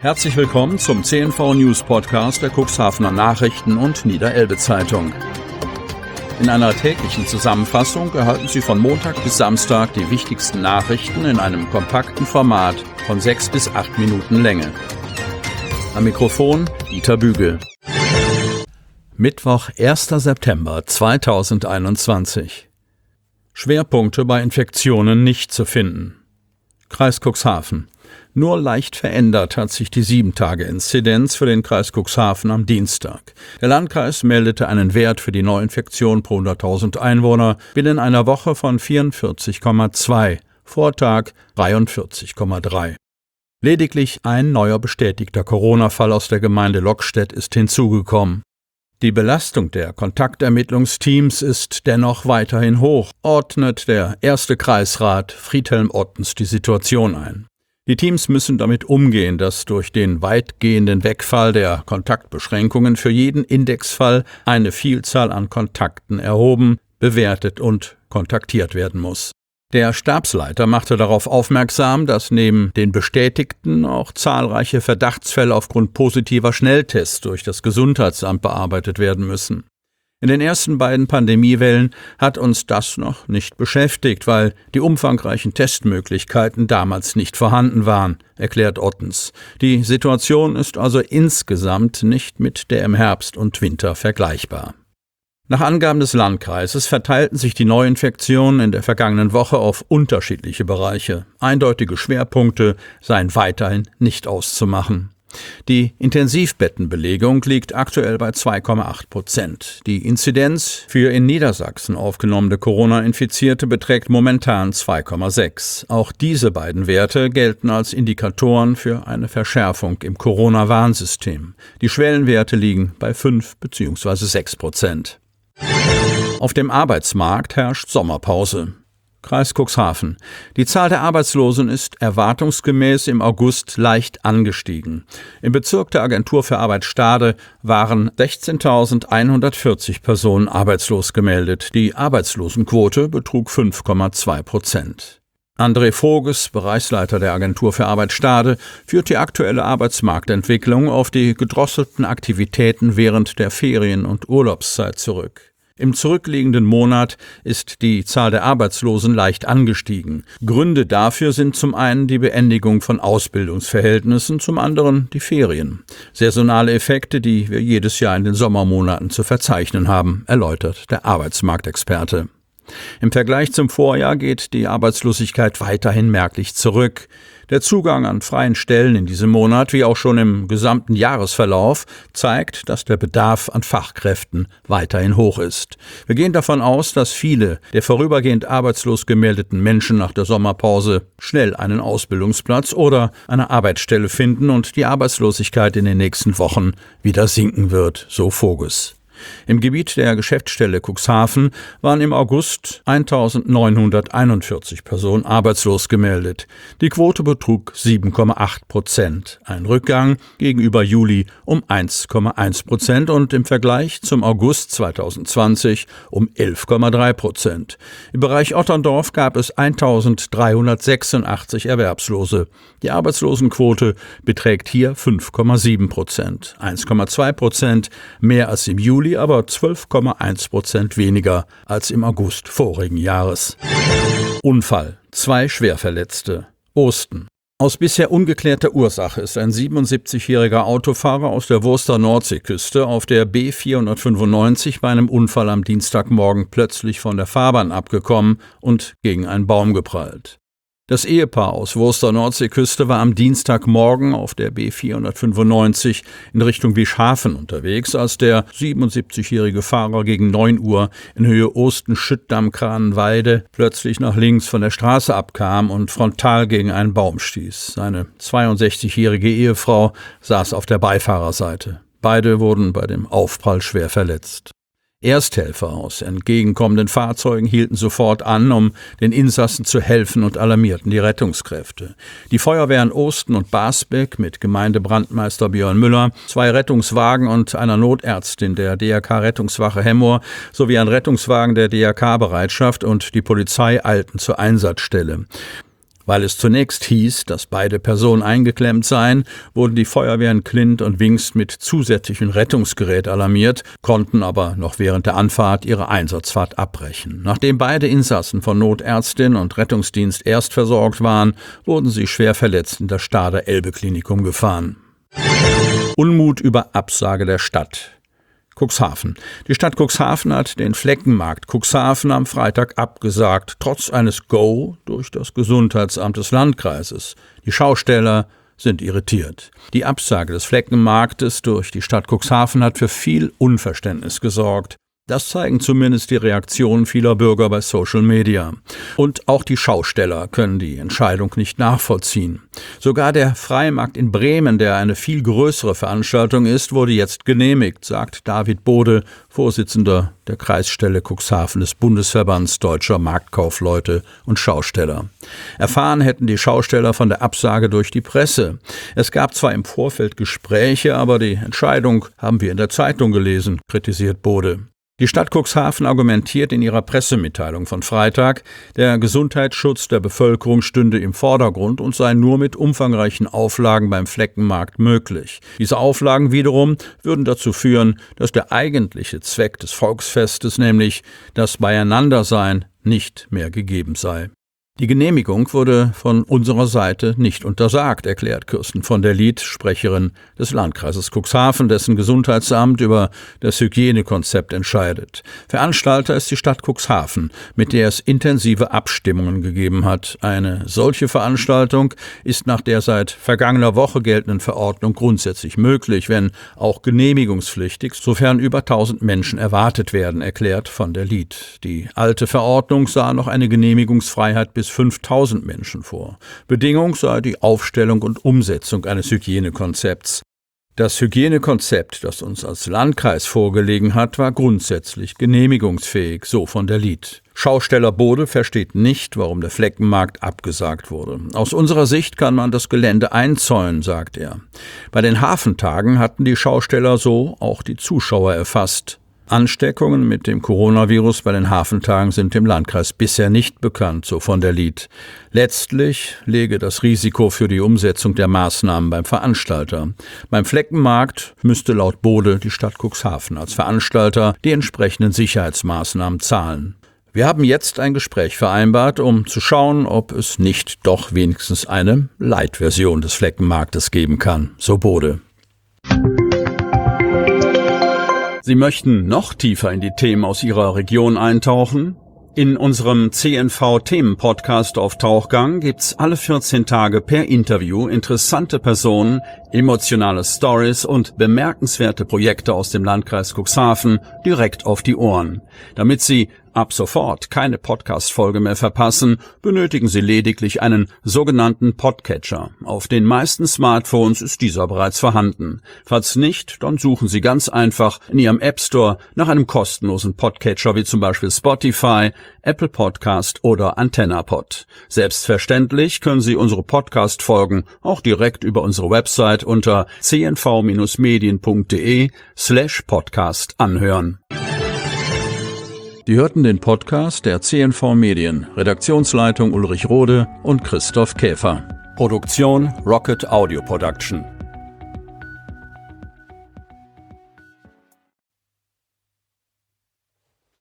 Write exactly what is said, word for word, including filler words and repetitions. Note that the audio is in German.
Herzlich willkommen zum C N V News Podcast der Cuxhavener Nachrichten und Niederelbe Zeitung. In einer täglichen Zusammenfassung erhalten Sie von Montag bis Samstag die wichtigsten Nachrichten in einem kompakten Format von sechs bis acht Minuten Länge. Am Mikrofon Dieter Bügel. Mittwoch, erster September zweitausendeinundzwanzig. Schwerpunkte bei Infektionen nicht zu finden. Kreis Cuxhaven. Nur leicht verändert hat sich die sieben-Tage-Inzidenz für den Kreis Cuxhaven am Dienstag. Der Landkreis meldete einen Wert für die Neuinfektion pro hunderttausend Einwohner binnen einer Woche von vierundvierzig Komma zwei, Vortag dreiundvierzig Komma drei. Lediglich ein neuer bestätigter Corona-Fall aus der Gemeinde Lockstedt ist hinzugekommen. Die Belastung der Kontaktermittlungsteams ist dennoch weiterhin hoch, ordnet der erste Kreisrat Friedhelm Ottens die Situation ein. Die Teams müssen damit umgehen, dass durch den weitgehenden Wegfall der Kontaktbeschränkungen für jeden Indexfall eine Vielzahl an Kontakten erhoben, bewertet und kontaktiert werden muss. Der Stabsleiter machte darauf aufmerksam, dass neben den Bestätigten auch zahlreiche Verdachtsfälle aufgrund positiver Schnelltests durch das Gesundheitsamt bearbeitet werden müssen. In den ersten beiden Pandemiewellen hat uns das noch nicht beschäftigt, weil die umfangreichen Testmöglichkeiten damals nicht vorhanden waren, erklärt Ottens. Die Situation ist also insgesamt nicht mit der im Herbst und Winter vergleichbar. Nach Angaben des Landkreises verteilten sich die Neuinfektionen in der vergangenen Woche auf unterschiedliche Bereiche. Eindeutige Schwerpunkte seien weiterhin nicht auszumachen. Die Intensivbettenbelegung liegt aktuell bei zwei Komma acht Prozent. Die Inzidenz für in Niedersachsen aufgenommene Corona-Infizierte beträgt momentan zwei Komma sechs. Auch diese beiden Werte gelten als Indikatoren für eine Verschärfung im Corona-Warnsystem. Die Schwellenwerte liegen bei fünf bzw. sechs Prozent. Auf dem Arbeitsmarkt herrscht Sommerpause. Kreis Cuxhaven. Die Zahl der Arbeitslosen ist erwartungsgemäß im August leicht angestiegen. Im Bezirk der Agentur für Arbeit Stade waren sechzehntausendeinhundertvierzig Personen arbeitslos gemeldet. Die Arbeitslosenquote betrug fünf Komma zwei Prozent. André Voges, Bereichsleiter der Agentur für Arbeit Stade, führt die aktuelle Arbeitsmarktentwicklung auf die gedrosselten Aktivitäten während der Ferien- und Urlaubszeit zurück. Im zurückliegenden Monat ist die Zahl der Arbeitslosen leicht angestiegen. Gründe dafür sind zum einen die Beendigung von Ausbildungsverhältnissen, zum anderen die Ferien. Saisonale Effekte, die wir jedes Jahr in den Sommermonaten zu verzeichnen haben, erläutert der Arbeitsmarktexperte. Im Vergleich zum Vorjahr geht die Arbeitslosigkeit weiterhin merklich zurück. Der Zugang an freien Stellen in diesem Monat, wie auch schon im gesamten Jahresverlauf, zeigt, dass der Bedarf an Fachkräften weiterhin hoch ist. Wir gehen davon aus, dass viele der vorübergehend arbeitslos gemeldeten Menschen nach der Sommerpause schnell einen Ausbildungsplatz oder eine Arbeitsstelle finden und die Arbeitslosigkeit in den nächsten Wochen wieder sinken wird, so Voges. Im Gebiet der Geschäftsstelle Cuxhaven waren im August eintausendneunhunderteinundvierzig Personen arbeitslos gemeldet. Die Quote betrug sieben Komma acht Prozent, ein Rückgang gegenüber Juli um eins Komma eins Prozent und im Vergleich zum August zweitausendzwanzig um elf Komma drei Prozent. Im Bereich Otterndorf gab es eintausenddreihundertsechsundachtzig Erwerbslose. Die Arbeitslosenquote beträgt hier fünf Komma sieben Prozent, eins Komma zwei Prozent mehr als im Juli, aber zwölf Komma eins Prozent weniger als im August vorigen Jahres. Unfall. Zwei Schwerverletzte. Osten. Aus bisher ungeklärter Ursache ist ein siebenundsiebzigjähriger Autofahrer aus der Wurster Nordseeküste auf der B vierhundertfünfundneunzig bei einem Unfall am Dienstagmorgen plötzlich von der Fahrbahn abgekommen und gegen einen Baum geprallt. Das Ehepaar aus Wurster Nordseeküste war am Dienstagmorgen auf der B vierhundertfünfundneunzig in Richtung Wischhafen unterwegs, als der siebenundsiebzigjährige Fahrer gegen neun Uhr in Höhe Osten-Schüttdamm-Kranenweide plötzlich nach links von der Straße abkam und frontal gegen einen Baum stieß. Seine zweiundsechzigjährige Ehefrau saß auf der Beifahrerseite. Beide wurden bei dem Aufprall schwer verletzt. Ersthelfer aus entgegenkommenden Fahrzeugen hielten sofort an, um den Insassen zu helfen und alarmierten die Rettungskräfte. Die Feuerwehren Osten und Basbeck mit Gemeindebrandmeister Björn Müller, zwei Rettungswagen und einer Notärztin der D R K-Rettungswache Hemmoor sowie ein Rettungswagen der D R K-Bereitschaft und die Polizei eilten zur Einsatzstelle. Weil es zunächst hieß, dass beide Personen eingeklemmt seien, wurden die Feuerwehren Klint und Wingst mit zusätzlichem Rettungsgerät alarmiert, konnten aber noch während der Anfahrt ihre Einsatzfahrt abbrechen. Nachdem beide Insassen von Notärztin und Rettungsdienst erst versorgt waren, wurden sie schwer verletzt in das Stader Elbe-Klinikum gefahren. Unmut über Absage der Stadt. Cuxhaven. Die Stadt Cuxhaven hat den Fleckenmarkt Cuxhaven am Freitag abgesagt, trotz eines Go durch das Gesundheitsamt des Landkreises. Die Schausteller sind irritiert. Die Absage des Fleckenmarktes durch die Stadt Cuxhaven hat für viel Unverständnis gesorgt. Das zeigen zumindest die Reaktionen vieler Bürger bei Social Media. Und auch die Schausteller können die Entscheidung nicht nachvollziehen. Sogar der Freimarkt in Bremen, der eine viel größere Veranstaltung ist, wurde jetzt genehmigt, sagt David Bode, Vorsitzender der Kreisstelle Cuxhaven des Bundesverbands Deutscher Marktkaufleute und Schausteller. Erfahren hätten die Schausteller von der Absage durch die Presse. Es gab zwar im Vorfeld Gespräche, aber die Entscheidung haben wir in der Zeitung gelesen, kritisiert Bode. Die Stadt Cuxhaven argumentiert in ihrer Pressemitteilung von Freitag, der Gesundheitsschutz der Bevölkerung stünde im Vordergrund und sei nur mit umfangreichen Auflagen beim Fleckenmarkt möglich. Diese Auflagen wiederum würden dazu führen, dass der eigentliche Zweck des Volksfestes, nämlich das Beieinandersein, nicht mehr gegeben sei. Die Genehmigung wurde von unserer Seite nicht untersagt, erklärt Kirsten von der Lied, Sprecherin des Landkreises Cuxhaven, dessen Gesundheitsamt über das Hygienekonzept entscheidet. Veranstalter ist die Stadt Cuxhaven, mit der es intensive Abstimmungen gegeben hat. Eine solche Veranstaltung ist nach der seit vergangener Woche geltenden Verordnung grundsätzlich möglich, wenn auch genehmigungspflichtig, sofern über tausend Menschen erwartet werden, erklärt von der Lied. Die alte Verordnung sah noch eine Genehmigungsfreiheit bis fünftausend Menschen vor. Bedingung sei die Aufstellung und Umsetzung eines Hygienekonzepts. Das Hygienekonzept, das uns als Landkreis vorgelegen hat, war grundsätzlich genehmigungsfähig, so von der Lied. Schausteller Bode versteht nicht, warum der Fleckenmarkt abgesagt wurde. Aus unserer Sicht kann man das Gelände einzäunen, sagt er. Bei den Hafentagen hatten die Schausteller so auch die Zuschauer erfasst. Ansteckungen mit dem Coronavirus bei den Hafentagen sind dem Landkreis bisher nicht bekannt, so von der Lied. Letztlich läge das Risiko für die Umsetzung der Maßnahmen beim Veranstalter. Beim Fleckenmarkt müsste laut Bode die Stadt Cuxhaven als Veranstalter die entsprechenden Sicherheitsmaßnahmen zahlen. Wir haben jetzt ein Gespräch vereinbart, um zu schauen, ob es nicht doch wenigstens eine Light-Version des Fleckenmarktes geben kann, so Bode. Sie möchten noch tiefer in die Themen aus Ihrer Region eintauchen? In unserem C N V-Themen-Podcast auf Tauchgang gibt's alle vierzehn Tage per Interview interessante Personen, emotionale Stories und bemerkenswerte Projekte aus dem Landkreis Cuxhaven direkt auf die Ohren. Damit Sie ab sofort keine Podcast-Folge mehr verpassen, benötigen Sie lediglich einen sogenannten Podcatcher. Auf den meisten Smartphones ist dieser bereits vorhanden. Falls nicht, dann suchen Sie ganz einfach in Ihrem App Store nach einem kostenlosen Podcatcher wie zum Beispiel Spotify, Apple Podcast oder AntennaPod. Selbstverständlich können Sie unsere Podcast-Folgen auch direkt über unsere Website unter c n v Bindestrich medien punkt d e slash podcast anhören. Sie hörten den Podcast der C N V Medien, Redaktionsleitung Ulrich Rode und Christoph Käfer. Produktion Rocket Audio Production.